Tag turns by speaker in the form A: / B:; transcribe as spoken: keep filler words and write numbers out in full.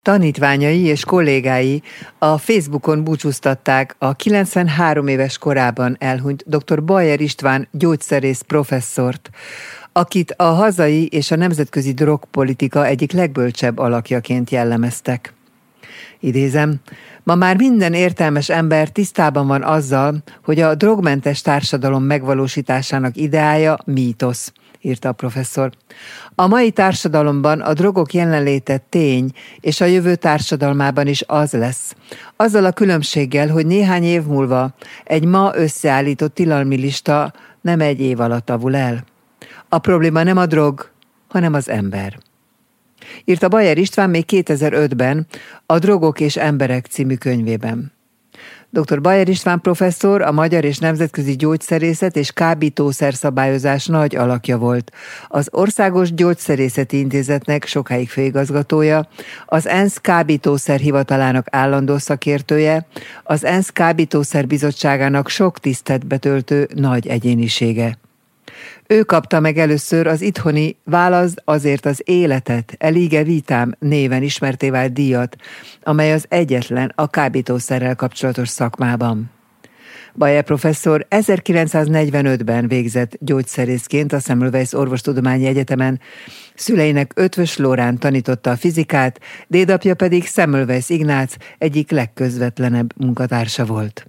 A: Tanítványai és kollégái a Facebookon búcsúztatták a kilencvenhárom éves korában elhunyt dr. Bajer István gyógyszerész professzort, akit a hazai és a nemzetközi drogpolitika egyik legbölcsebb alakjaként jellemeztek. Idézem, ma már minden értelmes ember tisztában van azzal, hogy a drogmentes társadalom megvalósításának ideája mítosz, írta a professzor. A mai társadalomban a drogok jelenléte tény, és a jövő társadalmában is az lesz. Azzal a különbséggel, hogy néhány év múlva egy ma összeállított tilalmi lista nem egy év alatt avul el. A probléma nem a drog, hanem az ember. Írta Bajer István még kétezer-ötben a Drogok és emberek című könyvében. dr. Bajer István professzor a magyar és nemzetközi gyógyszerészet és kábítószerszabályozás nagy alakja volt. Az Országos Gyógyszerészeti Intézetnek sokáig főigazgatója, az ENSZ kábítószer hivatalának állandó szakértője, az ENSZ kábítószer bizottságának sok tisztet betöltő nagy egyénisége. Ő kapta meg először az itthoni Válasz azért az életet, Elige Vitam néven ismertté vált díjat, amely az egyetlen a kábítószerrel kapcsolatos szakmában. Bajer professzor ezerkilencszáznegyvenötben végzett gyógyszerészként a Semmelweis Orvostudományi Egyetemen, szüleinek Eötvös Loránd tanította a fizikát, dédapja pedig Semmelweis Ignác egyik legközvetlenebb munkatársa volt.